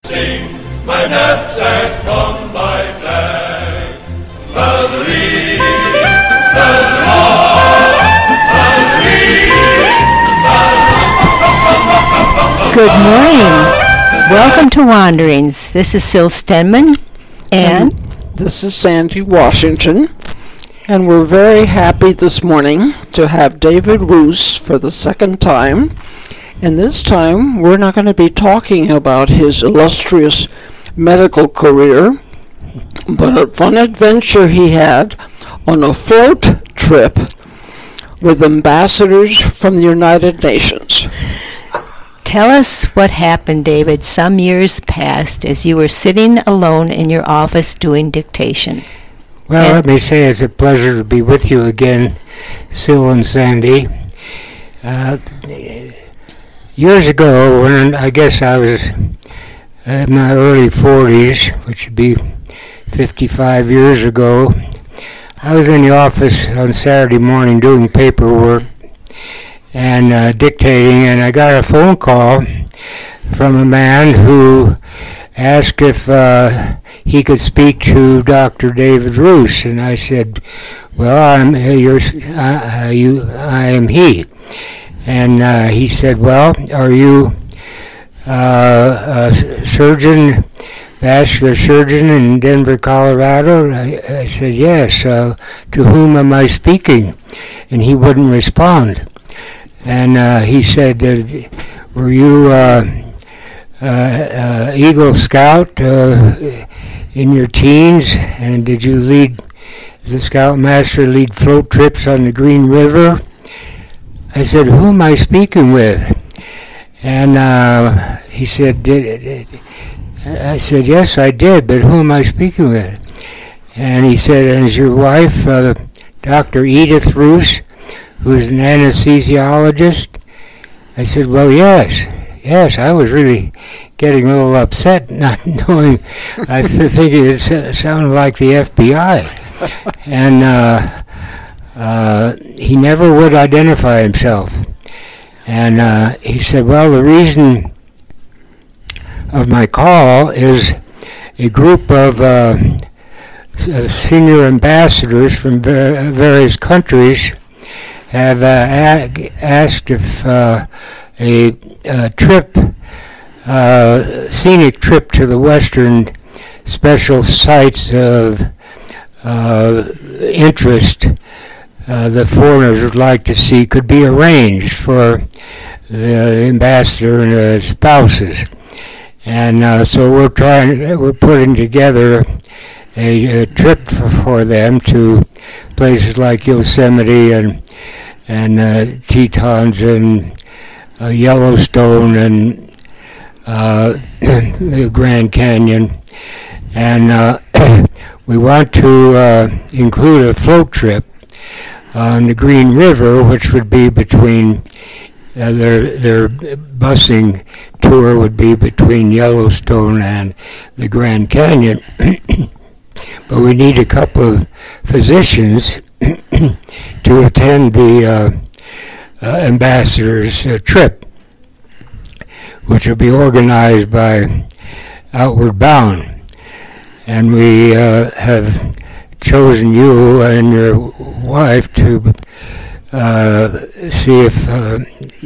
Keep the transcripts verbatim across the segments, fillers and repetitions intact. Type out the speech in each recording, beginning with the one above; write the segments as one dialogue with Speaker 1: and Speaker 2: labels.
Speaker 1: Sing my knapsack on my back. Marie,
Speaker 2: Good morning. Welcome to Wanderings. This is Syl Stenman and, and
Speaker 3: this is Sandy Washington. And we're very happy this morning to have David Roos for the second time. And this time we're not going to be talking about his illustrious medical career, but a fun adventure he had on a float trip with ambassadors from the United Nations.
Speaker 2: Tell us what happened, David, some years past as you were sitting alone in your office doing dictation.
Speaker 4: Well, and let me say it's a pleasure to be with you again, Syl and Sandy. Uh, years ago, when I guess I was in my early forties, which would be fifty-five years ago, I was in the office on Saturday morning doing paperwork and uh, dictating, and I got a phone call from a man who asked if uh, he could speak to Doctor David Roos, and I said, "Well, I'm uh, you're, uh, uh, you, I am he." And uh, he said, "Well, are you uh, a surgeon, vascular surgeon in Denver, Colorado?" And I, I said, "Yes. Uh, to whom am I speaking?" And he wouldn't respond. And uh, he said, uh, "Were you uh, uh, uh, Eagle Scout uh, in your teens? And did you lead, as a scoutmaster, lead float trips on the Green River?" I said, "Who am I speaking with?" And uh, he said, did, did, I said, "Yes, I did, but who am I speaking with?" And he said, "And is your wife uh, Doctor Edith Roos, who's an anesthesiologist?" I said, "Well, yes, yes." I was really getting a little upset, not knowing. I th- thinking it s- sounded like the F B I, and uh, uh, he never would identify himself. And uh, he said, "Well, the reason of my call is a group of uh, s- senior ambassadors from ver- various countries have uh, a- asked if uh, a, a trip, uh, scenic trip to the western special sites of uh, interest uh, that foreigners would like to see could be arranged for the ambassador and the spouses." And uh, so we're trying, we're putting together a, a trip for, for them to places like Yosemite and and uh, Tetons and uh, Yellowstone and uh, the Grand Canyon, and uh, we want to uh, include a float trip on the Green River, which would be between uh, their their busing tour would be between Yellowstone and the Grand Canyon. But we need a couple of physicians to attend the uh, uh, ambassador's uh, trip, which will be organized by Outward Bound. And we uh, have chosen you and your wife to uh, see if uh,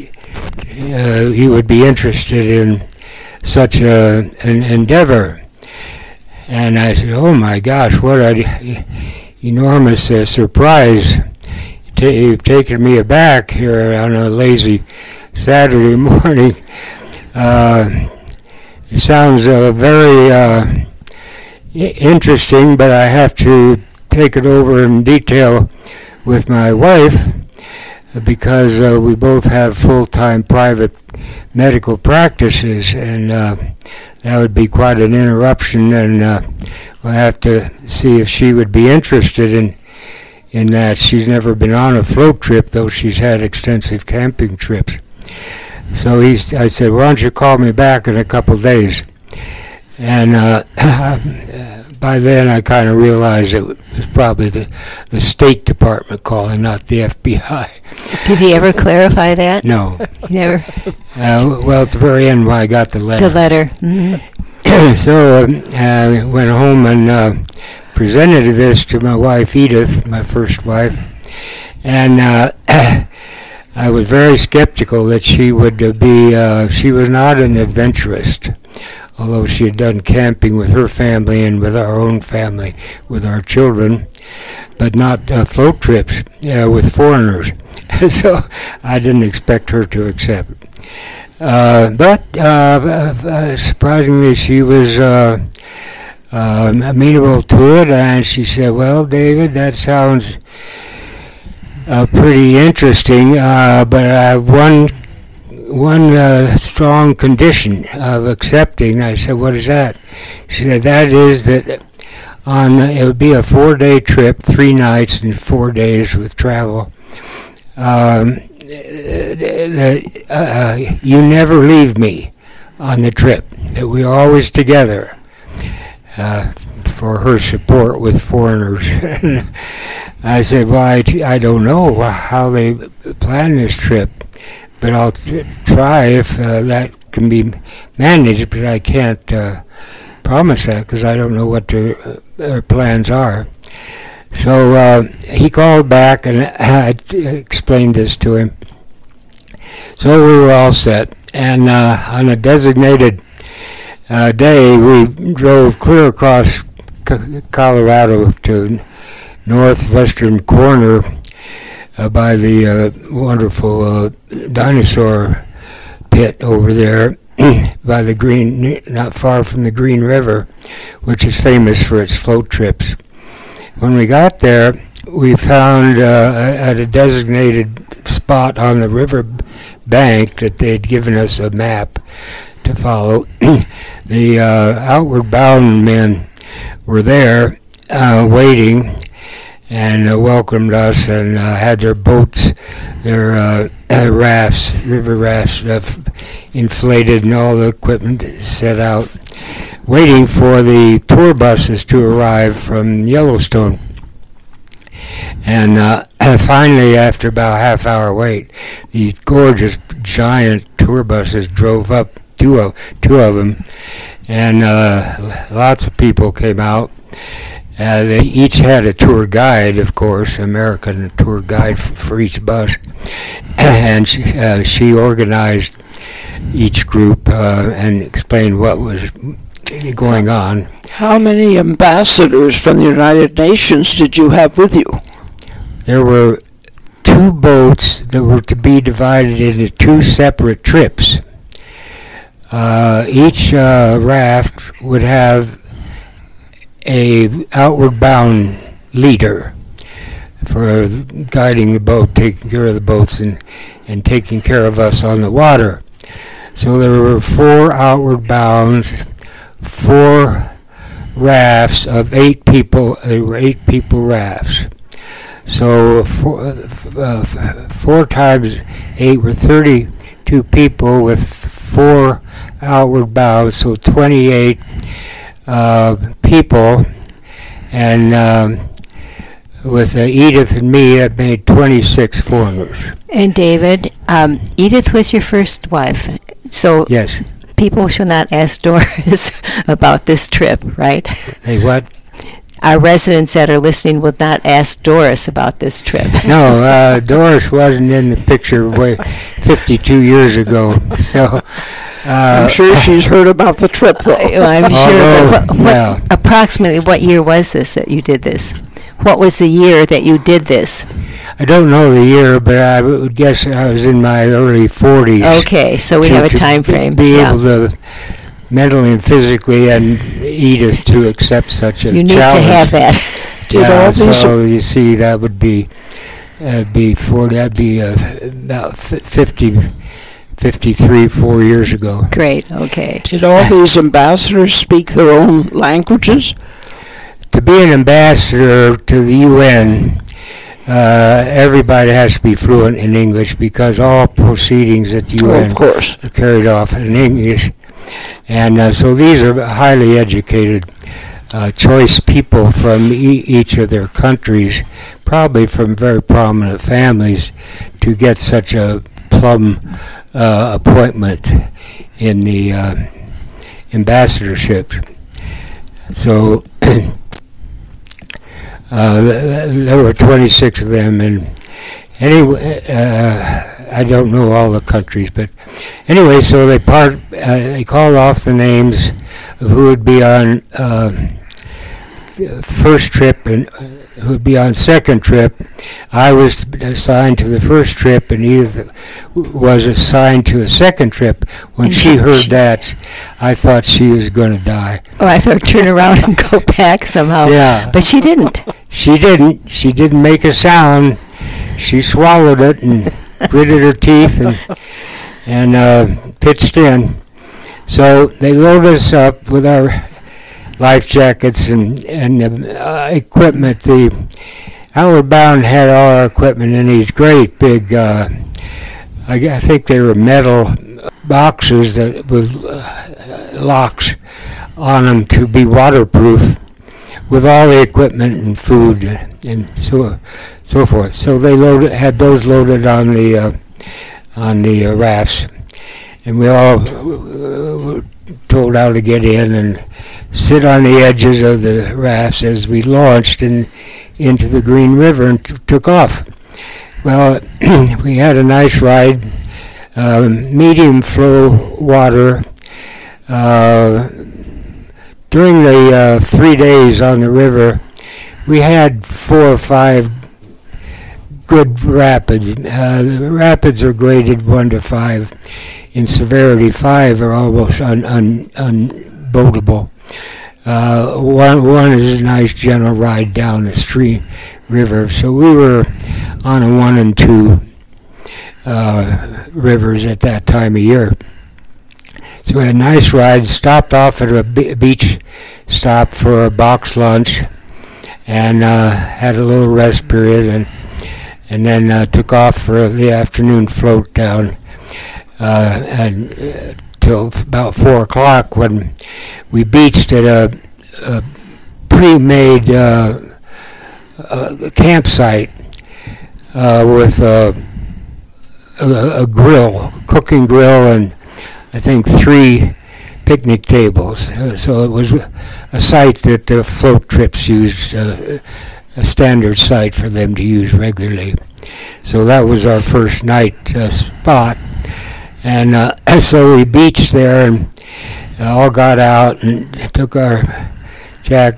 Speaker 4: uh, you would be interested in such a, an endeavor. And I said, "Oh my gosh, what an enormous uh, surprise. Ta- you've taken me aback here on a lazy Saturday morning." Uh, it sounds uh, very uh, I- interesting, but I have to take it over in detail with my wife uh, because uh, we both have full-time private medical practices, and uh, that would be quite an interruption, and uh, we'll have to see if she would be interested in in that. She's never been on a float trip, though she's had extensive camping trips. So he's, I said, "Why don't you call me back in a couple days?" And uh, by then I kind of realized it was probably the, the State Department calling, not the F B I.
Speaker 2: Did he ever clarify that?
Speaker 4: No.
Speaker 2: Never.
Speaker 4: Uh, well, at the very end when I got the letter.
Speaker 2: The letter. Mm-hmm.
Speaker 4: so um, I went home and uh, presented this to my wife Edith, my first wife, and uh, I was very skeptical that she would uh, be, uh, she was not an adventurist, although she had done camping with her family and with our own family, with our children, but not uh, float trips uh, with foreigners. So I didn't expect her to accept. Uh, but uh, uh, surprisingly, she was uh, uh, amenable to it, and she said, "Well, David, that sounds uh, pretty interesting, uh, but I have one one uh, strong condition of accepting." I said, "What is that?" She said, "That is that on it would be a four-day trip, three nights and four days with travel. Um, that uh, you never leave me on the trip. That we're always together." Uh, for her support with foreigners. I said, "Well, I, t- I don't know how they plan this trip, but I'll t- try if uh, that can be managed, but I can't uh, promise that because I don't know what their, uh, their plans are." So uh, he called back and I t- explained this to him. So we were all set, and uh, on a designated uh, day, we drove clear across C- Colorado to northwestern corner uh, by the uh, wonderful uh, dinosaur pit over there by the Green, not far from the Green River, which is famous for its float trips. When we got there, we found uh, at a designated spot on the river bank that they'd given us a map to follow. The uh, outward bound men were there uh, waiting and uh, welcomed us and uh, had their boats, their uh, uh, rafts, river rafts, uh, f- inflated and all the equipment set out, waiting for the tour buses to arrive from Yellowstone. And uh, finally, after about a half hour wait, these gorgeous giant tour buses drove up, two of, two of them, and uh, lots of people came out. Uh, they each had a tour guide, of course, American tour guide f- for each bus, and she, uh, she organized each group uh, and explained what was going on.
Speaker 3: How many ambassadors from the United Nations did you have with you?
Speaker 4: There were two boats that were to be divided into two separate trips. Uh, each uh, raft would have a outward bound leader for guiding the boat, taking care of the boats, and, and taking care of us on the water. So there were four outward bounds, four rafts of eight people. There were eight people rafts. So four, uh, four times eight were thirty-two people with four outward bounds, so twenty-eight uh, people. And um, with uh, Edith and me, that made twenty-six foreigners.
Speaker 2: And David, um, Edith was your first wife, so
Speaker 4: Yes.
Speaker 2: people should not ask Doris about this trip, right?
Speaker 4: Hey, what?
Speaker 2: Our residents that are listening will not ask Doris about this trip.
Speaker 4: No, uh, Doris wasn't in the picture way fifty-two years ago. So uh,
Speaker 3: I'm sure she's heard about the trip, though.
Speaker 2: I'm sure.
Speaker 4: Although,
Speaker 2: But what, what,
Speaker 4: yeah.
Speaker 2: approximately what year was this that you did this? What was the year that you did this?
Speaker 4: I don't know the year, but I would guess I was in my early forties.
Speaker 2: Okay, so we
Speaker 4: to-
Speaker 2: have a
Speaker 4: to
Speaker 2: time frame.
Speaker 4: Be
Speaker 2: yeah.
Speaker 4: able to mentally and physically, and Edith to accept such a
Speaker 2: You need
Speaker 4: challenge.
Speaker 2: to have that.
Speaker 3: Did
Speaker 4: Yeah,
Speaker 3: all these
Speaker 4: so you see, that would be uh, be forty. That'd be uh, about f- fifty, fifty-three, four years ago.
Speaker 2: Great. Okay.
Speaker 3: did all these ambassadors speak their own languages?
Speaker 4: To be an ambassador to the U N, uh, everybody has to be fluent in English because all proceedings at the U
Speaker 3: Oh,
Speaker 4: N
Speaker 3: of course.
Speaker 4: are carried off in English. And uh, so these are highly educated, uh, choice people from e- each of their countries, probably from very prominent families, to get such a plum uh, appointment in the uh, ambassadorships. So uh, there were twenty-six of them, and anyway, uh, I don't know all the countries, but anyway, so they part uh, they called off the names of who would be on uh, first trip and uh, who would be on second trip. I was assigned to the first trip, and Edith was assigned to the second trip. When
Speaker 2: And
Speaker 4: she
Speaker 2: she-
Speaker 4: heard
Speaker 2: she-
Speaker 4: that, I thought she was going to die.
Speaker 2: Oh, I thought turn around and go back somehow.
Speaker 4: Yeah.
Speaker 2: But she didn't.
Speaker 4: She didn't. She didn't make a sound. She swallowed it and gritted her teeth and and uh, pitched in. So they loaded us up with our life jackets and and uh, equipment. The Outward Bound had all our equipment in these great big. Uh, I, g- I think they were metal boxes that with uh, locks on them to be waterproof, with all the equipment and food and so so forth. So they loaded had those loaded on the uh, on the uh, rafts, and we all uh, were told how to get in and sit on the edges of the rafts as we launched in, into the Green River and t- took off. Well, we had a nice ride, uh, medium flow water. Uh, during the uh, three days on the river, we had four or five good rapids. Uh, the rapids are graded one to five in severity. Five are almost un, un, unboatable. Uh, one one is a nice gentle ride down the stream river. So we were on a one and two uh, rivers at that time of year. So we had a nice ride, stopped off at a be- beach stop for a box lunch, and uh, had a little rest period, and and then uh, took off for the afternoon float down uh, and uh, till f- about four o'clock when we beached at a, a pre-made uh, uh, campsite uh, with uh, a, a grill, cooking grill, and I think three picnic tables. Uh, so it was a site that the float trips used, uh, a standard site for them to use regularly. So that was our first night uh, spot. And uh, so we beached there and uh, all got out and took our jack-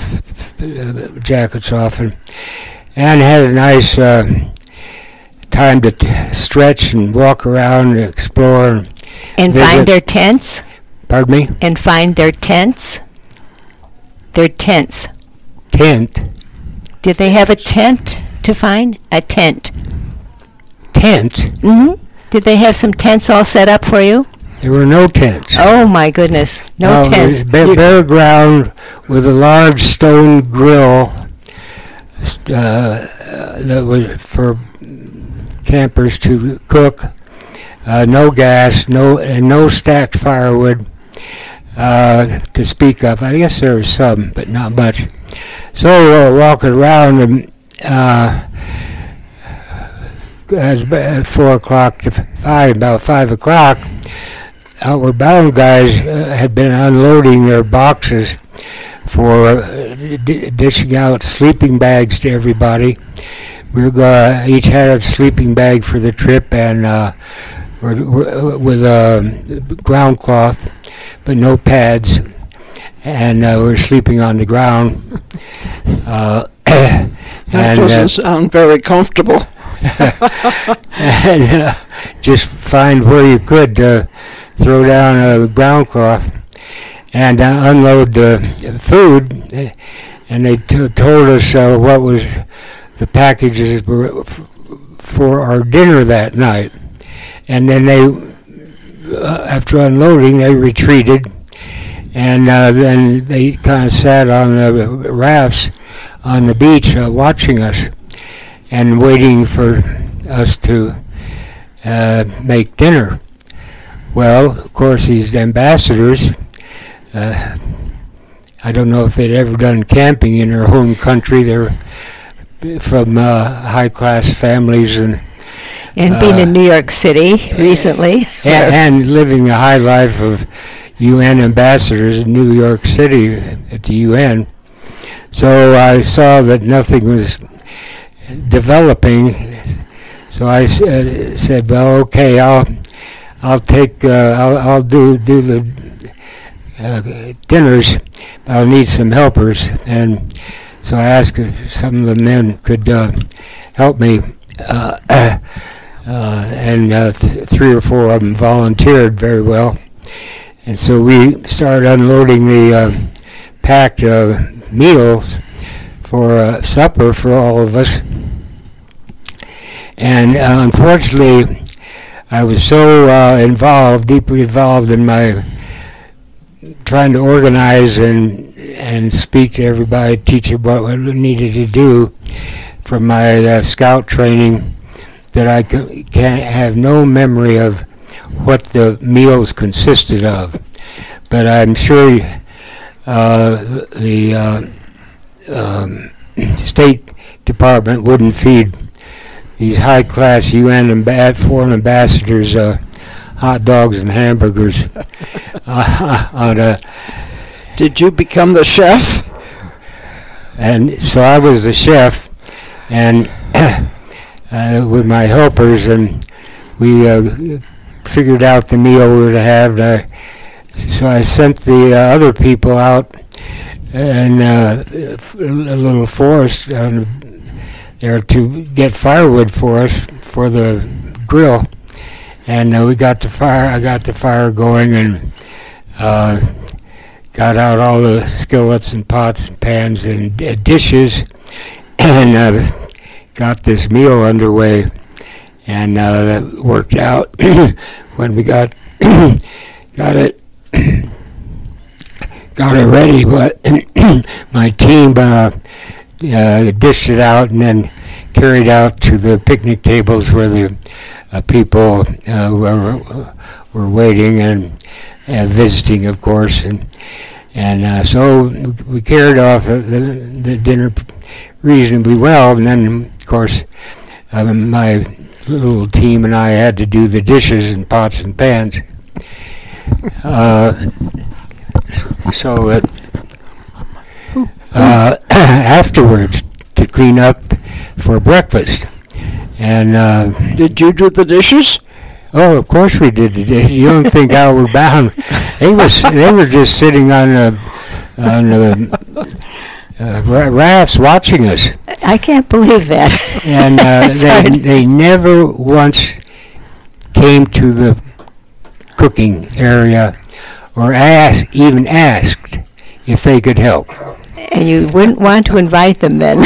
Speaker 4: jackets off and, and had a nice uh, time to t- stretch and walk around and explore. And
Speaker 2: And
Speaker 4: Visit-
Speaker 2: find their tents?
Speaker 4: Pardon me?
Speaker 2: And find their tents? Their tents.
Speaker 4: Tent.
Speaker 2: Did they have a tent to find? A tent.
Speaker 4: Tent?
Speaker 2: hmm Did they have some tents all set up for you?
Speaker 4: There were no tents.
Speaker 2: Oh my goodness. No,
Speaker 4: it
Speaker 2: tents.
Speaker 4: was Bare,
Speaker 2: You-
Speaker 4: bare ground with a large stone grill uh, uh, that was for campers to cook. Uh, no gas, no and no stacked firewood uh, to speak of. I guess there was some, but not much. So we were walking around, and uh, as at four o'clock to five, about five o'clock, Outward Bound guys uh, had been unloading their boxes for uh, d- dishing out sleeping bags to everybody. We were go- each had a sleeping bag for the trip, and uh, we're, we're, with a ground cloth, but no pads, and uh, we were sleeping on the ground. Uh,
Speaker 3: That
Speaker 4: and,
Speaker 3: doesn't
Speaker 4: uh,
Speaker 3: sound very comfortable.
Speaker 4: and uh, just find where you could uh, throw down a ground cloth and uh, unload the food. uh, And they t- told us uh, what was the packages were f- for our dinner that night. And then they, uh, after unloading, they retreated, and uh, then they kind of sat on the rafts on the beach uh, watching us and waiting for us to uh, make dinner. Well, of course, these ambassadors, uh, I don't know if they'd ever done camping in their home country. They're from uh, high-class families and
Speaker 2: And being
Speaker 4: uh,
Speaker 2: in New York City recently.
Speaker 4: and, and living the high life of U N ambassadors in New York City at the U N. So I saw that nothing was developing. So I uh, said, "Well, okay, I'll I'll take uh, I'll I'll do do the uh, dinners. I'll need some helpers." And so I asked if some of the men could uh, help me, uh, uh, and uh, th- three or four of them volunteered very well. And so we started unloading the uh, packed uh, meals for uh, supper for all of us. And uh, unfortunately, I was so uh, involved, deeply involved in my trying to organize and and speak to everybody, teach them what we needed to do from my uh, scout training, that I c- can't have no memory of what the meals consisted of. But I'm sure uh, the uh, um, State Department wouldn't feed these high-class U N and foreign ambassadors uh, hot dogs and hamburgers uh, on a.
Speaker 3: Did you become the chef?
Speaker 4: And so I was the chef, and uh, with my helpers, and we uh, figured out the meal we were to have. Uh, so I sent the uh, other people out in uh, a little forest um, there to get firewood for us for the grill, and uh, we got the fire. I got the fire going, and uh, got out all the skillets and pots and pans and uh, dishes, and uh, got this meal underway, and uh, that worked out when we got got it got it ready. But my team uh, uh, dished it out and then carried out to the picnic tables where the uh, people uh, were were waiting and uh, visiting, of course, and and uh, so we carried off the, the, the dinner reasonably well, and then of course um, my little team and I had to do the dishes and pots and pans. Uh, so that uh, afterwards to clean up for breakfast, and uh,
Speaker 3: Did you do the dishes?
Speaker 4: oh, of course we did. You don't think I were bound? They was they were just sitting on a, on the uh, ra- rafts watching us,
Speaker 2: I can't believe that.
Speaker 4: and uh,
Speaker 2: That's
Speaker 4: they
Speaker 2: hard.
Speaker 4: they never once came to the cooking area or asked even asked if they could help.
Speaker 2: And you wouldn't want to invite them then.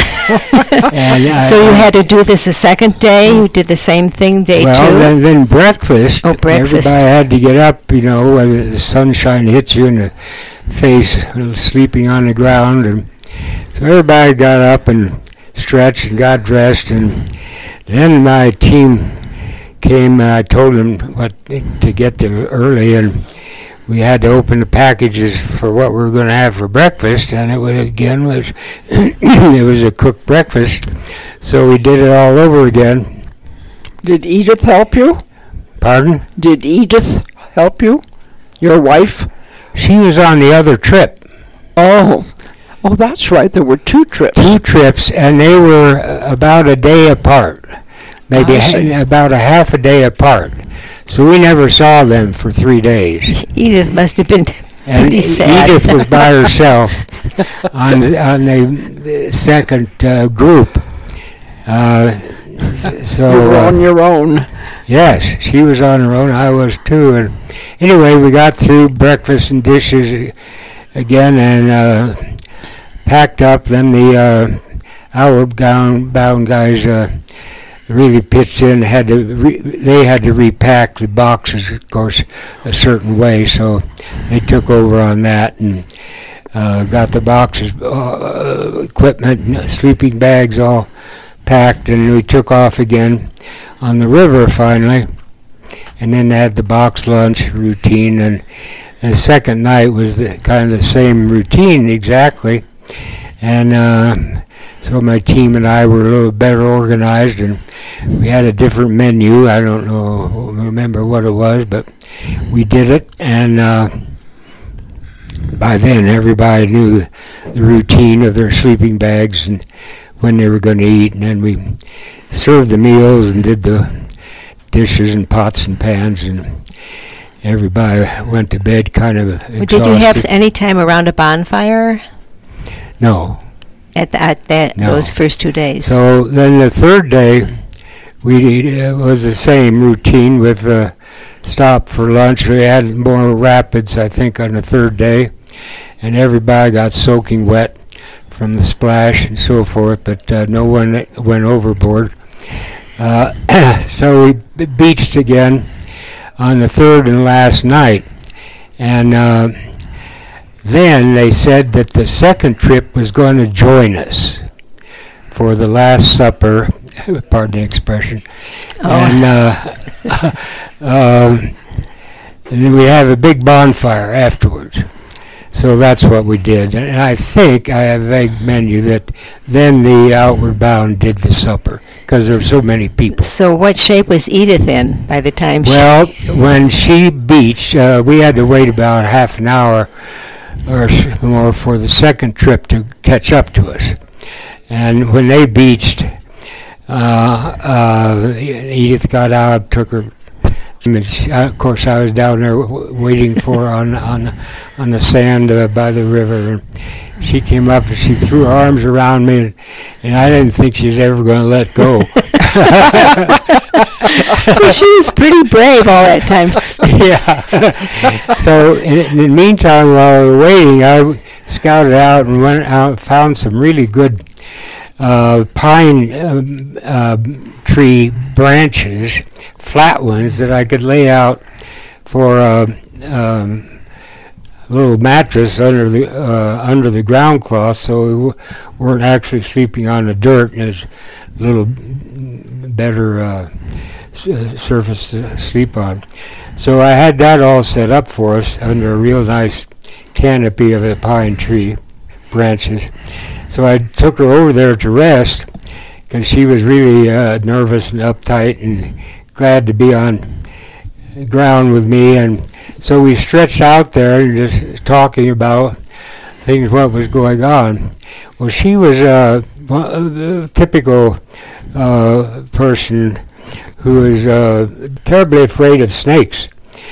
Speaker 4: And I-
Speaker 2: So you had to do this a second day? You did the same thing day
Speaker 4: well,
Speaker 2: two?
Speaker 4: then, then breakfast.
Speaker 2: Oh, breakfast.
Speaker 4: Everybody had to get up, you know, when the sunshine hits you in the face, sleeping on the ground. And so everybody got up and stretched and got dressed. And then my team came, and I told them what to get there early. And we had to open the packages for what we were going to have for breakfast, and it was, again was it was a cooked breakfast, so we did it all over again.
Speaker 3: Did Edith help you?
Speaker 4: Pardon?
Speaker 3: Did Edith help you? Your wife?
Speaker 4: She was on the other trip,
Speaker 3: Oh, oh, that's right. There were two trips.
Speaker 4: two trips, and they were uh, about a day apart, maybe
Speaker 3: I see.
Speaker 4: ha- about a half a day apart. So we never saw them for three days.
Speaker 2: Edith must have been
Speaker 4: And
Speaker 2: pretty sad.
Speaker 4: Edith was by herself on the, on the second uh, group. Uh, s- so
Speaker 3: You were
Speaker 4: uh,
Speaker 3: on your own.
Speaker 4: yes, she was on her own. I was too. And anyway, we got through breakfast and dishes a- again, and uh, packed up. Then the uh, outward bound, bound guys uh, really pitched in. Had to re- they had to repack the boxes, of course, a certain way. So they took over on that and uh, got the boxes, uh, equipment, and sleeping bags all packed, and we took off again on the river finally. And then they had the box lunch routine, and the second night was the, kind of the same routine exactly. And uh, so my team and I were a little better organized, and we had a different menu. I don't know, remember what it was, but we did it. And uh, by then everybody knew the routine of their sleeping bags and when they were going to eat, and then we served the meals and did the dishes and pots and pans, and everybody went to bed kind of exhausted.
Speaker 2: Did you have any time around a bonfire?
Speaker 4: No.
Speaker 2: At, the, at that
Speaker 4: No.
Speaker 2: those first two days?
Speaker 4: So then the third day, we it was the same routine with uh, stop for lunch. We had more rapids, I think, on the third day, and everybody got soaking wet from the splash and so forth, but uh, no one went overboard. Uh, so we b- beached again on the third and last night, and uh, then they said that the second trip was going to join us for the Last Supper, pardon the expression,
Speaker 2: Oh.
Speaker 4: and uh, um, and then we have a big bonfire afterwards. So that's what we did. And I think, I have a vague menu, that then the Outward Bound did the supper, because there were so many people.
Speaker 2: So what shape was Edith in by the time
Speaker 4: Well, when she beached, uh, we had to wait about half an hour or s- more for the second trip to catch up to us. And when they beached, uh, uh, Edith got out, took her. And she, uh, of course, I was down there w- waiting for her on on on the sand uh, by the river. And she came up and she threw her arms around me, and, and I didn't think she was ever going to let go.
Speaker 2: Well, she was pretty brave all that time.
Speaker 4: Yeah. So in, in the meantime, while we were waiting, I scouted out and went out and found some really good uh, pine um, uh, tree branches, flat ones that I could lay out for a um, little mattress under the uh, under the ground cloth, so we w- weren't actually sleeping on the dirt. And there's a little better uh, s- uh, surface to sleep on. So I had that all set up for us under a real nice canopy of a pine tree branches. So I took her over there to rest because she was really uh, nervous and uptight and glad to be on the ground with me. And so we stretched out there and just talking about things, what was going on. Well, she was a, a typical uh, person who is uh, terribly afraid of snakes.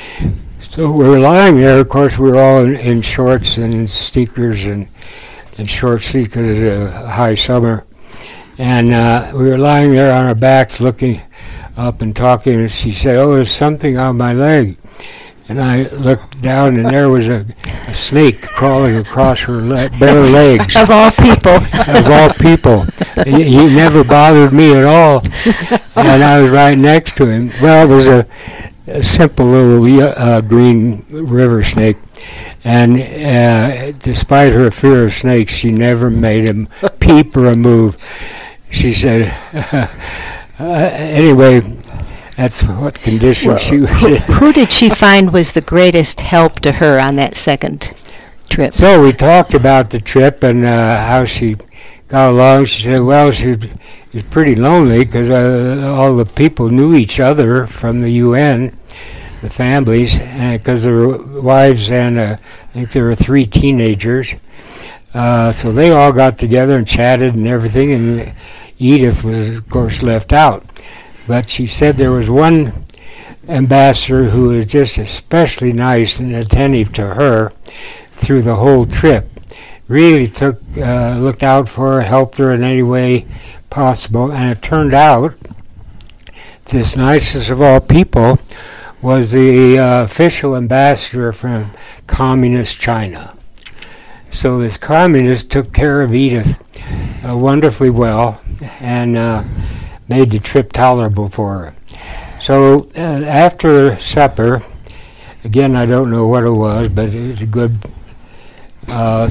Speaker 4: So we were lying there. Of course, we were all in, in shorts and sneakers and, and short sleeves because it's a high summer. And uh, we were lying there on our backs looking up and talking, and she said, "Oh, there's something on my leg." And I looked down, and there was a, a snake crawling across her le- bare legs.
Speaker 2: Of all people.
Speaker 4: Of all people. He, he never bothered me at all. And I was right next to him. Well, it was a, a simple little uh, green river snake. And uh, despite her fear of snakes, she never made him peep or a move. She said, uh, anyway, that's what condition
Speaker 2: Well,
Speaker 4: she was
Speaker 2: who,
Speaker 4: in.
Speaker 2: who did she find was the greatest help to her on that second trip?
Speaker 4: So we talked about the trip and uh, how she got along. She said, well, she was pretty lonely because uh, all the people knew each other from the U N, the families, because there were wives and uh, I think there were three teenagers. Uh, so they all got together and chatted and everything, and Edith was, of course, left out. But she said there was one ambassador who was just especially nice and attentive to her through the whole trip. Really took, uh, looked out for her, helped her in any way possible, and it turned out this nicest of all people was the uh, official ambassador from Communist China. So this communist took care of Edith uh, wonderfully well and uh, made the trip tolerable for her. So uh, after supper, again, I don't know what it was, but it was a good, uh,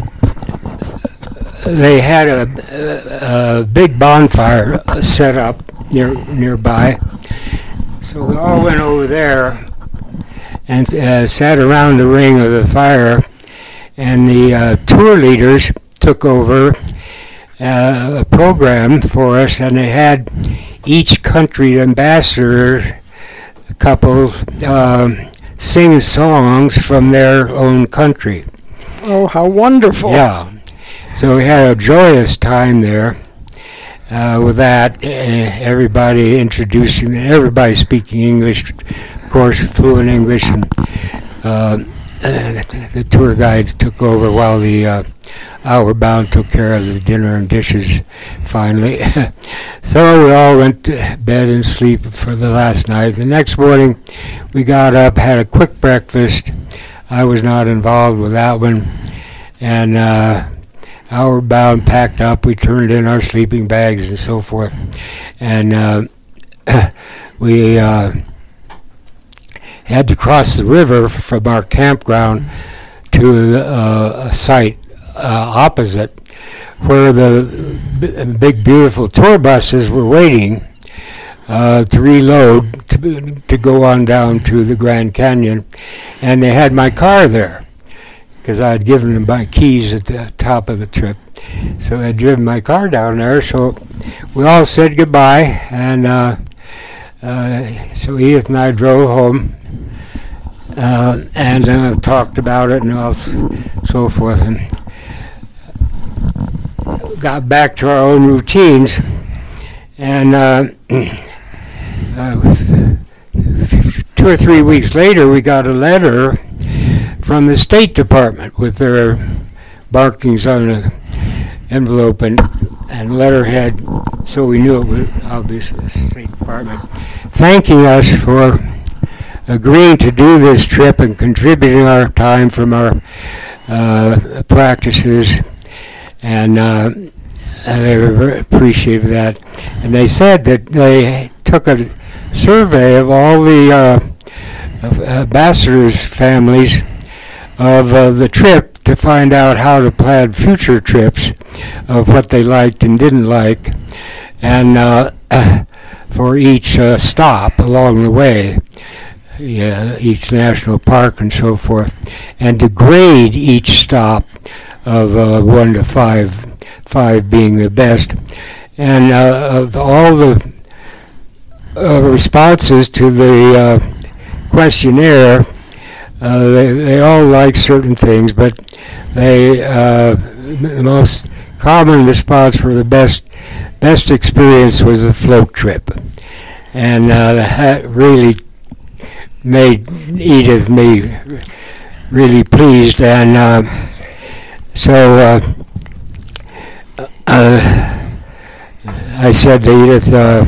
Speaker 4: they had a, a, a big bonfire set up near nearby. So we all went over there and uh, sat around the ring of the fire, and the uh, tour leaders took over uh, a program for us, and they had each country ambassador couples um, sing songs from their own country.
Speaker 3: Oh, how wonderful.
Speaker 4: Yeah. So we had a joyous time there uh, with that. Uh, everybody introducing, everybody speaking English, of course, fluent English. And uh, the tour guide took over while the uh, Outward Bound took care of the dinner and dishes finally. So we all went to bed and sleep for the last night. The next morning we got up, had a quick breakfast. I was not involved with that one. And uh, Outward Bound packed up. We turned in our sleeping bags and so forth. And uh, we uh, had to cross the river from our campground to uh, a site uh, opposite where the b- big, beautiful tour buses were waiting uh, to reload to, to go on down to the Grand Canyon. And they had my car there because I had given them my keys at the top of the trip. So I had driven my car down there. So we all said goodbye. And uh, uh, so Edith and I drove home. Uh, and uh, talked about it and all s- so forth, and got back to our own routines. And uh, uh, two or three weeks later, we got a letter from the State Department with their markings on the envelope and, and letterhead, so we knew it was obviously the State Department, thanking us for agreeing to do this trip and contributing our time from our uh, practices, and uh, they were very appreciative of that. And they said that they took a survey of all the uh, of ambassadors' families of uh, the trip to find out how to plan future trips, of what they liked and didn't like, and uh, for each uh, stop along the way. Yeah, each national park and so forth, and to grade each stop of uh, one to five, five being the best. And uh, of all the uh, responses to the uh, questionnaire, uh, they, they all like certain things, but they uh, the most common response for the best best experience was the float trip, and uh, that really made Edith me really pleased. And uh, so uh, uh, I said to Edith, uh,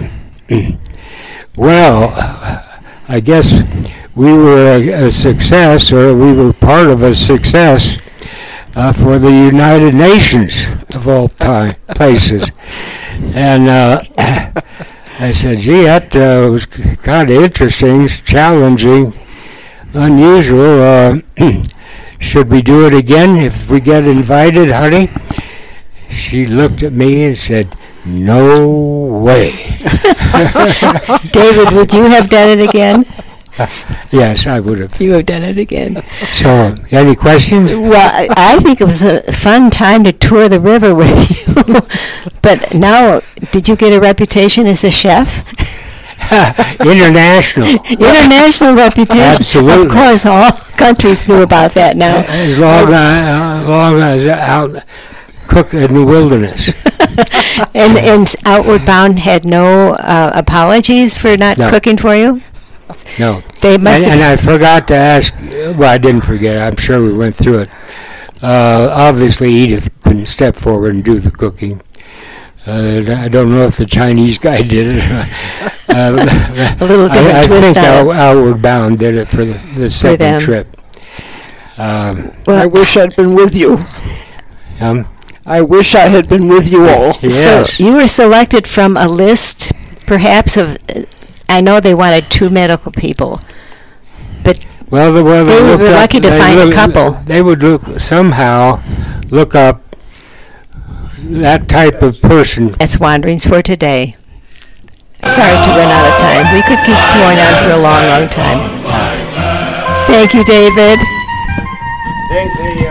Speaker 4: well, I guess we were a, a success, or we were part of a success uh, for the United Nations of all time places. And uh, I said, gee, that uh, was c- kind of interesting, challenging, unusual. Uh, should we do it again if we get invited, honey? She looked at me and said, no way.
Speaker 2: David, would you have done it again?
Speaker 4: Yes, I would have.
Speaker 2: You have done it again.
Speaker 4: So, any questions?
Speaker 2: Well, I, I think it was a fun time to tour the river with you. But now, did you get a reputation as a chef?
Speaker 4: International.
Speaker 2: International reputation.
Speaker 4: Absolutely.
Speaker 2: Of course, all countries knew about that now.
Speaker 4: As long as, uh, long as out cook in the wilderness.
Speaker 2: and, and Outward Bound had no uh, apologies for not
Speaker 4: No.
Speaker 2: cooking for you?
Speaker 4: No.
Speaker 2: They must
Speaker 4: and,
Speaker 2: have.
Speaker 4: and I forgot to ask, well, I didn't forget, I'm sure we went through it. Uh, obviously, Edith couldn't step forward and do the cooking. Uh, I don't know if the Chinese guy did it. uh,
Speaker 2: A little different
Speaker 4: I, I
Speaker 2: twist
Speaker 4: think
Speaker 2: on
Speaker 4: Out,
Speaker 2: it.
Speaker 4: Outward Bound did it for the, the second
Speaker 2: them.
Speaker 4: trip. Um,
Speaker 2: Well,
Speaker 3: I wish I'd been with you.
Speaker 4: um,
Speaker 3: I wish I had been with you all.
Speaker 4: yes.
Speaker 2: So you were selected from a list, perhaps, of. I know they wanted two medical people, but
Speaker 4: Well, the, well,
Speaker 2: They
Speaker 4: looked
Speaker 2: were
Speaker 4: up-
Speaker 2: lucky to
Speaker 4: they
Speaker 2: find a
Speaker 4: look-
Speaker 2: couple.
Speaker 4: They would look somehow look up that type of person.
Speaker 2: that's Wanderings for today. Sorry to run out of time. We could keep going on for a long, long time. Thank you, David.
Speaker 4: Thank you.